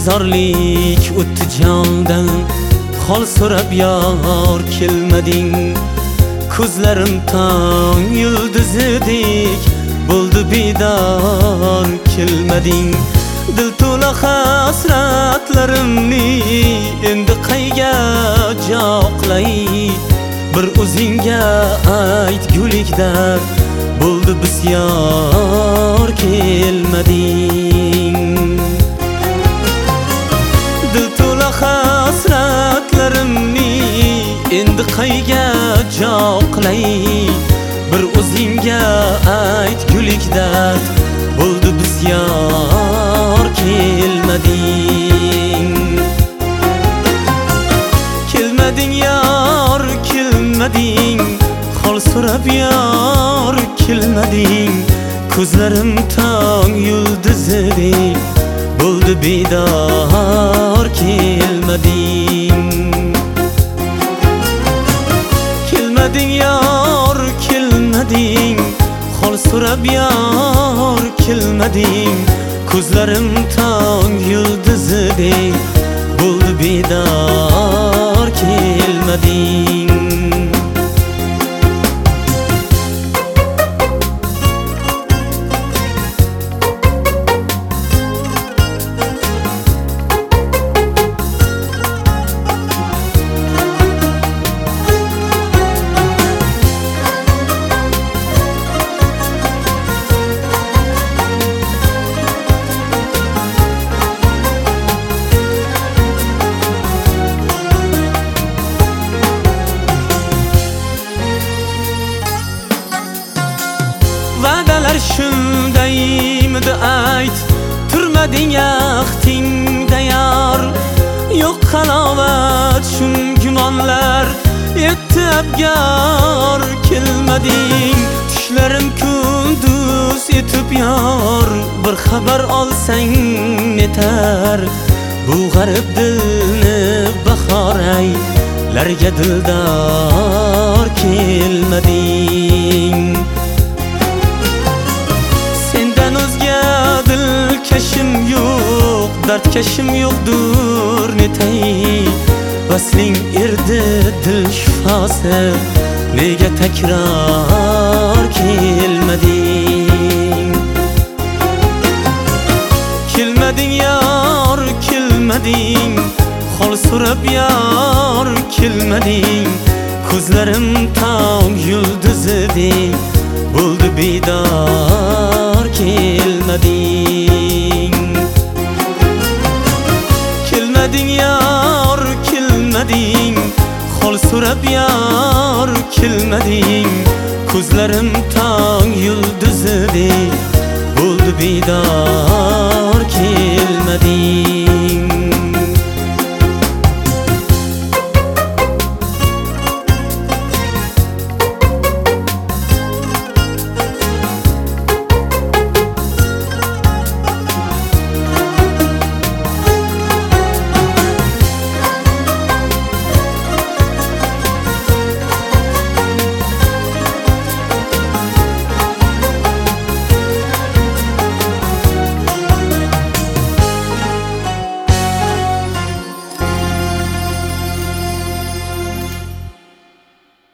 intizorlik o'tdi jondan, hol so'rab yor kelmading. Ko'zlarim tong yulduzidek bo'ldi bedor kelmading. Dil to'la hasratlarimni endi qayga joqlay, bir o'zingga aytgulikda bo'ldi bisyor kelmading. Dil to'la hasratlarimni endi qayga joqlay, bir o'zingga aytgulikda bo'ldi bisyor kelmading. Kelmading yor kelmading, hol so'rab yor kelmading. Ko'zlarim tong yulduzidek bo'ldi bedor kelmading. Kelmading yor kelmading, hol so'rab yor kelmading. Ko'zlarim tong yulduzidek bo'ldi bedor kelmading. Va'dalar shundaymidi ayt, turmading yaxtingda yor. Yo'q halovat shun gumonlar, yetti abgor kelmading. Tushlarim kunduz etib yor, bir xabar olsang netar. Bu g'arib dilni bahoraylarga dildor kelmading. Dilkashim yo'q, dardkashim yo'qdur netay. Vasling erdi dil shifosi, nega takror kelmading? Kelmading yor kelmading, hol so'rab yor kelmading. Ko'zlarim tong yulduzidek bo'ldi bedor kelmading. Kelmading yor kelmading, hol so'rab yor kelmading. Ko'zlarim tong yulduzidek bo'ldi bedor kelmading.